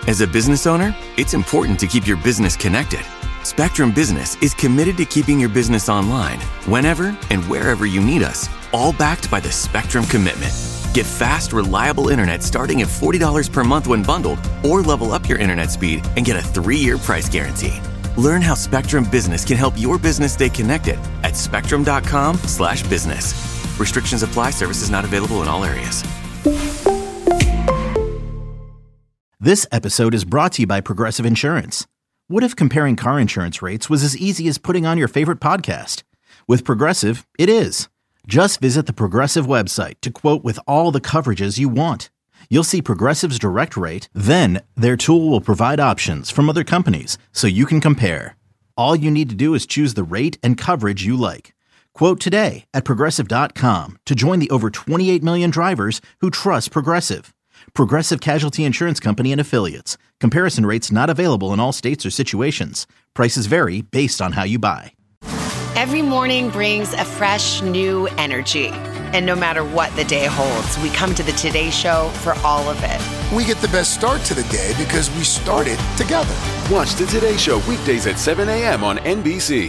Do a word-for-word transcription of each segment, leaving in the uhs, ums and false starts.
As a business owner, it's important to keep your business connected. Spectrum Business is committed to keeping your business online whenever and wherever you need us, all backed by the Spectrum Commitment. Get fast, reliable internet starting at forty dollars per month when bundled, or level up your internet speed and get a three-year price guarantee. Learn how Spectrum Business can help your business stay connected at spectrum.com slash business. Restrictions apply. Services not available in all areas. This episode is brought to you by Progressive Insurance. What if comparing car insurance rates was as easy as putting on your favorite podcast? With Progressive, it is. Just visit the Progressive website to quote with all the coverages you want. You'll see Progressive's direct rate, then their tool will provide options from other companies so you can compare. All you need to do is choose the rate and coverage you like. Quote today at progressive dot com to join the over twenty-eight million drivers who trust Progressive. Progressive Casualty Insurance Company and Affiliates. Comparison rates not available in all states or situations. Prices vary based on how you buy. Every morning brings a fresh, new energy. And no matter what the day holds, we come to the Today Show for all of it. We get the best start to the day because we started together. Watch the Today Show weekdays at seven a.m. on N B C.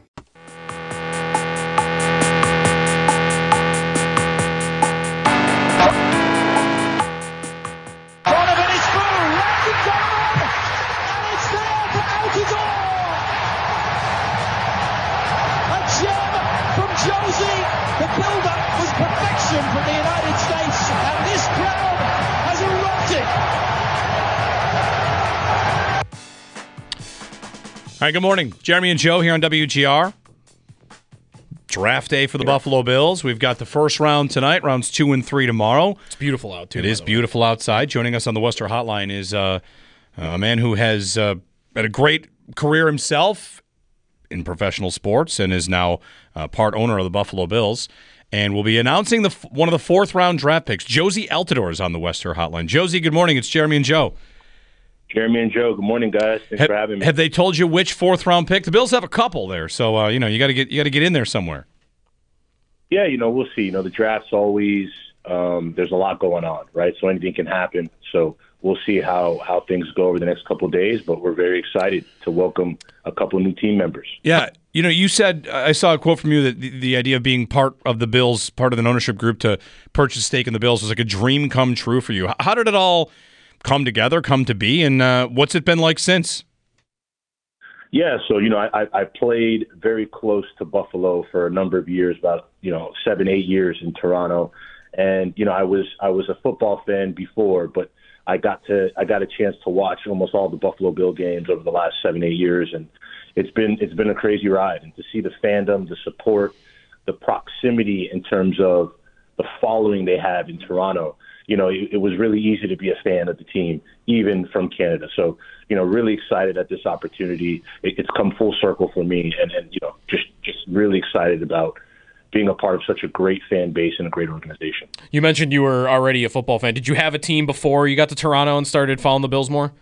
All right, good morning. Jeremy and Joe here on W G R. Draft day for the yeah. Buffalo Bills. We've got the first round tonight, rounds two and three tomorrow. It's beautiful out, too. It is beautiful outside. Joining us on the Worcester Hotline is uh, a man who has uh, had a great career himself in professional sports and is now uh, part owner of the Buffalo Bills. And we'll be announcing the one of the fourth round draft picks. Josie Altidore is on the Worcester Hotline. Josie, good morning. It's Jeremy and Joe. Jeremy and Joe, good morning, guys. Thanks have, for having me. Have they told you which fourth round pick? The Bills have a couple there, so uh, you know you got to get you got to get in there somewhere. Yeah, you know we'll see. You know the draft's always um, there's a lot going on, right? So anything can happen. So we'll see how how things go over the next couple of days. But we're very excited to welcome a couple of new team members. Yeah, you know you said I saw a quote from you that the, the idea of being part of the Bills, part of an ownership group to purchase stake in the Bills was like a dream come true for you. How did it all come together, come to be, and uh, what's it been like since? Yeah, so, you know, I, I played very close to Buffalo for a number of years, about, you know, seven, eight years in Toronto. And, you know, I was I was a football fan before, but I got to I got a chance to watch almost all the Buffalo Bill games over the last seven, eight years. And it's been it's been a crazy ride. And to see the fandom, the support, the proximity in terms of the following they have in Toronto, you know, it, it was really easy to be a fan of the team, even from Canada. So, you know, really excited at this opportunity. It, it's come full circle for me, and, and you know, just just really excited about being a part of such a great fan base and a great organization. You mentioned you were already a football fan. Did you have a team before you got to Toronto and started following the Bills more?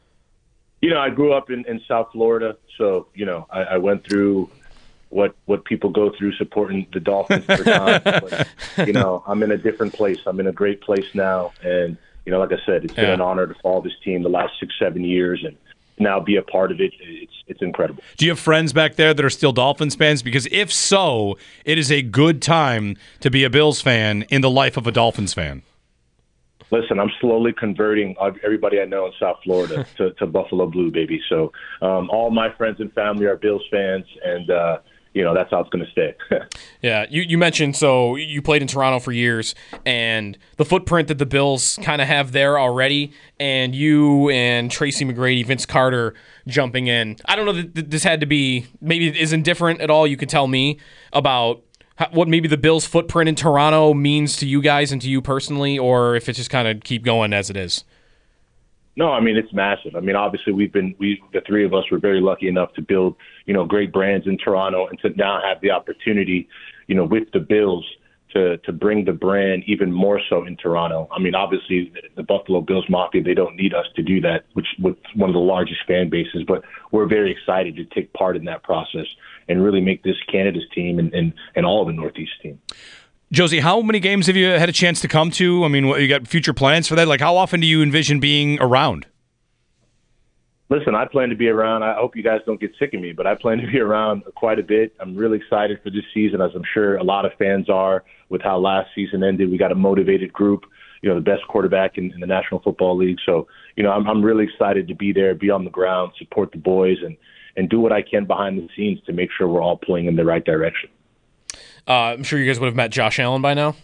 You know, I grew up in, in South Florida, so, you know, I, I went through what what people go through supporting the Dolphins for time. But, you know, I'm in a different place. I'm in a great place now. And, you know, like I said, it's been yeah. an honor to follow this team the last six, seven years and now be a part of it. It's it's incredible. Do you have friends back there that are still Dolphins fans? Because if so, it is a good time to be a Bills fan in the life of a Dolphins fan. Listen, I'm slowly converting everybody I know in South Florida to, to Buffalo Blue, baby. So um, all my friends and family are Bills fans, and uh, you know, that's how it's going to stay. Yeah, you, you mentioned, so you played in Toronto for years, and the footprint that the Bills kind of have there already, and you and Tracy McGrady, Vince Carter jumping in. I don't know that this had to be, maybe it isn't different at all. You could tell me about how, what maybe the Bills' footprint in Toronto means to you guys and to you personally, or if it's just kind of keep going as it is. No, I mean, it's massive. I mean, obviously, we've been, we, the three of us were very lucky enough to build, you know, great brands in Toronto and to now have the opportunity, you know, with the Bills to to bring the brand even more so in Toronto. I mean, obviously, the, the Buffalo Bills Mafia, they don't need us to do that, which with one of the largest fan bases, but we're very excited to take part in that process and really make this Canada's team and, and, and all of the Northeast team. Josie, how many games have you had a chance to come to? I mean, what, you got future plans for that? Like, how often do you envision being around? Listen, I plan to be around. I hope you guys don't get sick of me, but I plan to be around quite a bit. I'm really excited for this season, as I'm sure a lot of fans are with how last season ended. We got a motivated group, you know, the best quarterback in, in the National Football League. So, you know, I'm, I'm really excited to be there, be on the ground, support the boys, and, and do what I can behind the scenes to make sure we're all pulling in the right direction. Uh, I'm sure you guys would have met Josh Allen by now.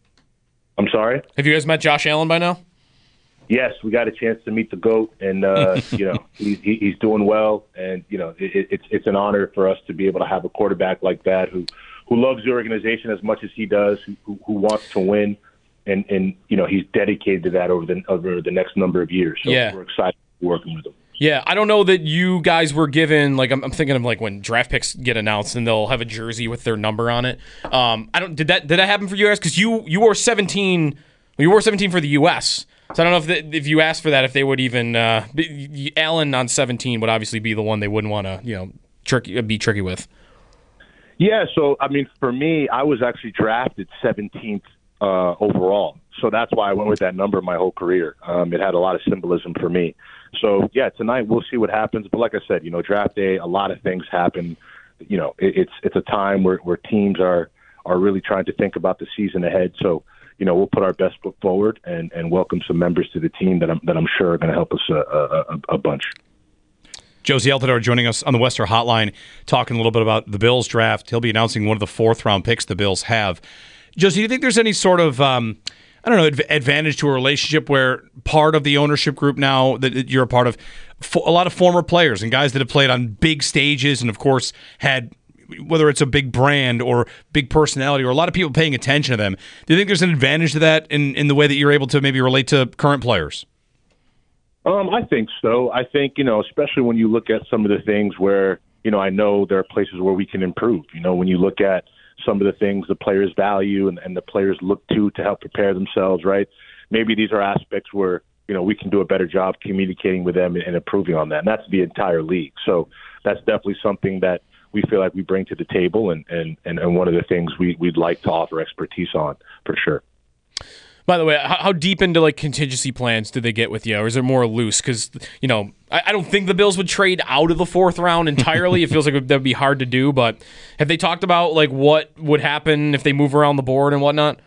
I'm sorry? Have you guys met Josh Allen by now? Yes, we got a chance to meet the GOAT, and uh, you know he's he, he's doing well, and you know it, it's it's an honor for us to be able to have a quarterback like that who who loves the organization as much as he does, who who wants to win, and and you know he's dedicated to that over the over the next number of years. So yeah. we're excited to be working with him. Yeah, I don't know that you guys were given, like, I'm, I'm thinking of, like, when draft picks get announced and they'll have a jersey with their number on it. Um, I don't, did that, did that happen for you guys? Because you, you wore seventeen, you wore seventeen for the U S, so I don't know if the, if you asked for that, if they would even, uh, be, Allen on seventeen would obviously be the one they wouldn't want to, you know, tricky, be tricky with. Yeah, so, I mean, for me, I was actually drafted seventeenth uh, overall. So that's why I went with that number my whole career. Um, it had a lot of symbolism for me. So, yeah, tonight we'll see what happens. But like I said, you know, draft day, a lot of things happen. You know, it, it's it's a time where, where teams are, are really trying to think about the season ahead. So, you know, we'll put our best foot forward and, and welcome some members to the team that I'm, that I'm sure are going to help us a, a, a bunch. Josie Altidore joining us on the Western Hotline, talking a little bit about the Bills draft. He'll be announcing one of the fourth-round picks the Bills have. Josie, do you think there's any sort of, um, I don't know, advantage to a relationship where part of the ownership group now that you're a part of, a lot of former players and guys that have played on big stages and, of course, had, whether it's a big brand or big personality or a lot of people paying attention to them, do you think there's an advantage to that in, in the way that you're able to maybe relate to current players? Um, I think so. I think, you know, especially when you look at some of the things where, you know, I know there are places where we can improve. You know, when you look at some of the things the players value and, and the players look to to help prepare themselves, right? Maybe these are aspects where, you know, we can do a better job communicating with them and, and improving on that. And that's the entire league. So that's definitely something that we feel like we bring to the table and, and, and, and one of the things we, we'd like to offer expertise on for sure. By the way, how, how deep into like contingency plans do they get with you, or is it more loose? Because you know, I, I don't think the Bills would trade out of the fourth round entirely. It feels like that would be hard to do. But have they talked about like what would happen if they move around the board and whatnot?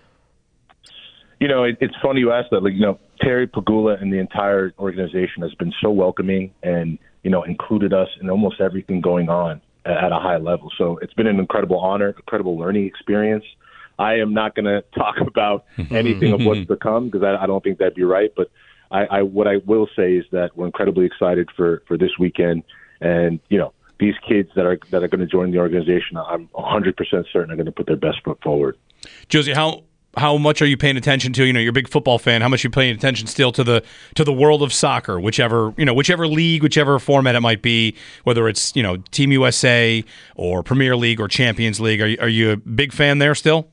You know, it, it's funny you ask that. Like, you know, Terry Pegula and the entire organization has been so welcoming and you know included us in almost everything going on at, at a high level. So it's been an incredible honor, incredible learning experience. I am not going to talk about anything of what's to come because I, I don't think that'd be right. But I, I, what I will say is that we're incredibly excited for, for this weekend. And, you know, these kids that are that are going to join the organization, I'm one hundred percent certain are going to put their best foot forward. Josie, how how much are you paying attention to? You know, you're a big football fan. How much are you paying attention still to the to the world of soccer, whichever you know, whichever league, whichever format it might be, whether it's you know Team U S A or Premier League or Champions League? Are you, are you a big fan there still?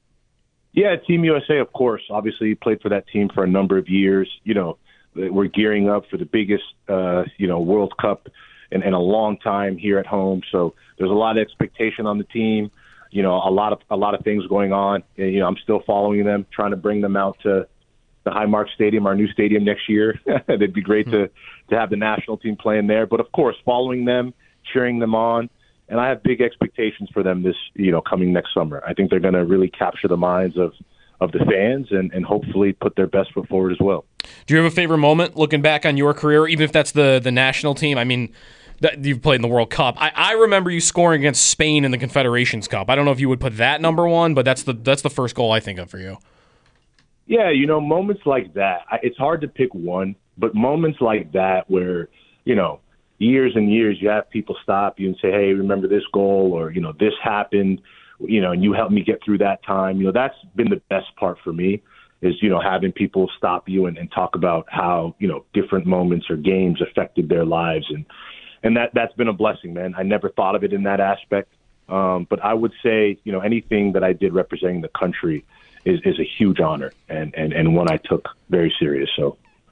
Yeah, Team U S A, of course. Obviously, played for that team for a number of years. You know, we're gearing up for the biggest, uh, you know, World Cup in, in a long time here at home. So there's a lot of expectation on the team. You know, a lot of a lot of things going on. And, you know, I'm still following them, trying to bring them out to the Highmark Stadium, our new stadium next year. It'd be great to to have the national team playing there. But of course, following them, cheering them on. And I have big expectations for them this, you know, coming next summer. I think they're going to really capture the minds of, of the fans and, and hopefully put their best foot forward as well. Do you have a favorite moment looking back on your career, even if that's the, the national team? I mean, that you've played in the World Cup. I, I remember you scoring against Spain in the Confederations Cup. I don't know if you would put that number one, but that's the that's the first goal I think of for you. Yeah, you know, moments like that. It's hard to pick one, but moments like that where, you know, years and years, you have people stop you and say, hey, remember this goal or, you know, this happened, you know, and you helped me get through that time. You know, that's been the best part for me is, you know, having people stop you and, and talk about how, you know, different moments or games affected their lives. And, and that, that's been a blessing, man. I never thought of it in that aspect. Um, but I would say, you know, anything that I did representing the country is, is a huge honor and, and, and one I took very serious. So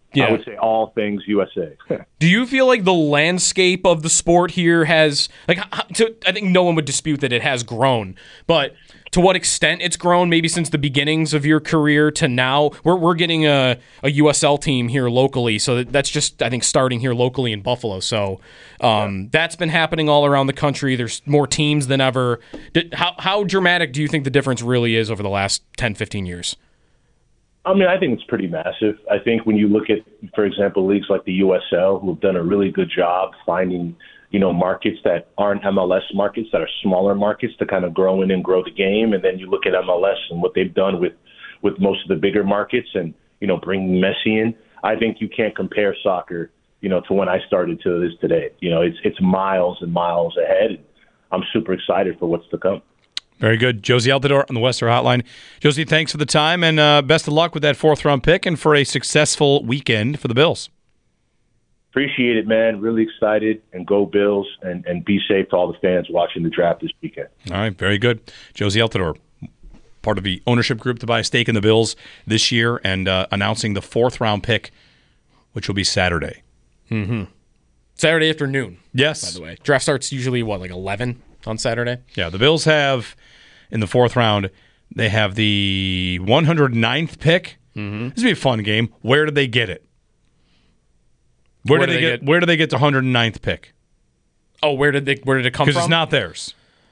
Yeah. I would say all things U S A. Do you feel like the landscape of the sport here has, like, to, I think no one would dispute that it has grown, but to what extent it's grown, maybe since the beginnings of your career to now? We're we're getting a, a U S L team here locally, so that's just, I think, starting here locally in Buffalo. So um, yeah. that's been happening all around the country. There's more teams than ever. Did, how, how dramatic do you think the difference really is over the last ten, fifteen years? I mean, I think it's pretty massive. I think when you look at, for example, leagues like the U S L, who have done a really good job finding, you know, markets that aren't M L S markets, that are smaller markets to kind of grow in and grow the game. And then you look at M L S and what they've done with, with most of the bigger markets and, you know, bringing Messi in. I think you can't compare soccer, you know, to when I started to this today. You know, it's it's miles and miles ahead. I'm super excited for what's to come. Very good. Jozy Altidore on the Western Hotline. Jozy, thanks for the time, and uh, best of luck with that fourth-round pick and for a successful weekend for the Bills. Appreciate it, man. Really excited, and go Bills, and, and be safe to all the fans watching the draft this weekend. All right, very good. Jozy Altidore, part of the ownership group to buy a stake in the Bills this year, and uh, announcing the fourth-round pick, which will be Saturday. Mm-hmm. Saturday afternoon. Yes. By the way. Draft starts usually, what, like eleven on Saturday? Yeah, the Bills have, in the fourth round, they have the one hundred ninth pick. Mm-hmm. This will be a fun game. Where did they get it? Where, where did they, they get, get? Where did they get the one hundred ninth pick? Oh, where did they? Where did it come from? Because it's not theirs.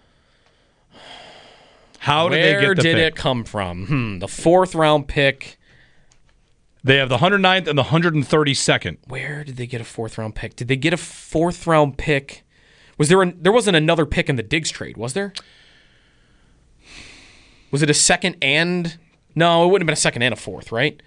How did where they get the did pick? Where did it come from? Hmm, the fourth round pick. They have the one hundred ninth and the one hundred thirty-second. Where did they get a fourth round pick? Did they get a fourth round pick? Was there? A, there wasn't another pick in the Diggs trade, was there? Was it a second and? No, it wouldn't have been a second and a fourth, right?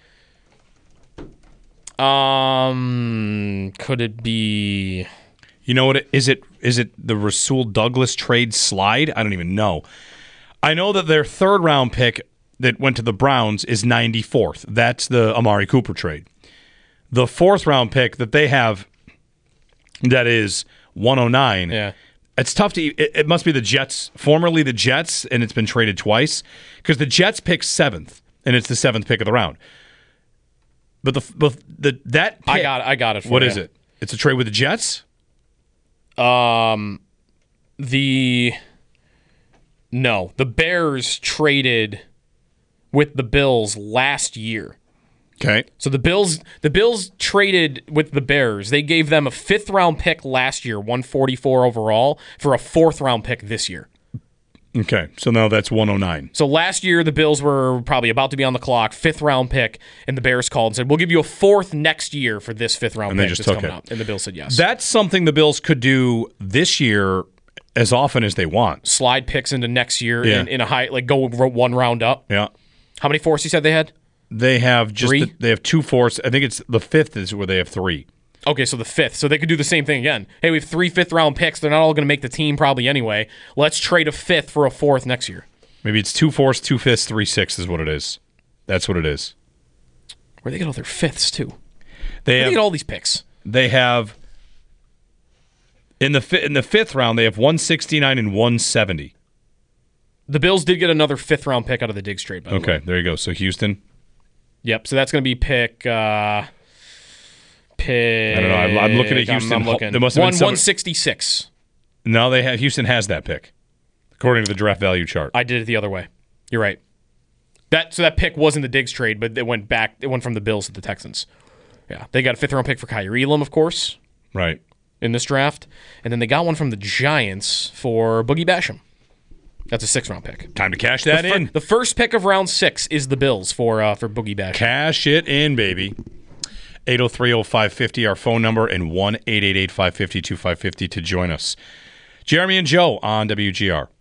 Um, could it be? You know what? It, is it? Is it the Rasul Douglas trade slide? I don't even know. I know that their third round pick that went to the Browns is ninety-fourth. That's the Amari Cooper trade. The fourth round pick that they have, that is one oh nine. Yeah. It's tough to. It, it must be the Jets, formerly the Jets, and it's been traded twice because the Jets pick seventh, and it's the seventh pick of the round. But the but the that pick, I got I got it. For what you. is it? It's a trade with the Jets. Um, the no, the Bears traded with the Bills last year. Okay. So the Bills the Bills traded with the Bears. They gave them a fifth round pick last year, one forty-four overall, for a fourth round pick this year. Okay. So now that's one oh nine. So last year the Bills were probably about to be on the clock, fifth round pick, and the Bears called and said, "We'll give you a fourth next year for this fifth round and pick." They just that's took coming it. Up. And the Bills said yes. That's something the Bills could do this year as often as they want. Slide picks into next year Yeah. in, in a high, like go one round up. Yeah. How many fourths you said they had? They have just Three? the, they have two fourths. I think it's the fifth is where they have three. Okay, so the fifth. So they could do the same thing again. Hey, we have three fifth round picks. They're not all going to make the team probably anyway. Let's trade a fifth for a fourth next year. Maybe it's two fourths, two fifths, three sixths is what it is. That's what it is. Where they get all their fifths too? They Where have they get all these picks. They have in the fi- in the fifth round they have one sixty-nine and one seventy. The Bills did get another fifth round pick out of the Diggs trade. By the Okay, way. there you go. So Houston. Yep. So that's going to be pick. Uh, pick. I don't know. I'm, I'm looking at Houston. I'm, I'm looking. There must have One been some, one sixty six. No, they have Houston has that pick, according to the draft value chart. I did it the other way. You're right. That so that pick was in the Diggs trade, but it went back. It went from the Bills to the Texans. Yeah, they got a fifth round pick for Kyrie Elam, of course, Right. in this draft, and then they got one from the Giants for Boogie Basham. That's a sixth round pick. Time to cash that the fir- in. The first pick of round six is the Bills for uh, for Boogie Basham. Cash it in, baby. eight oh three oh five fifty, our phone number, and one eight eight eight five five zero two five five zero to join us. Jeremy and Joe on W G R.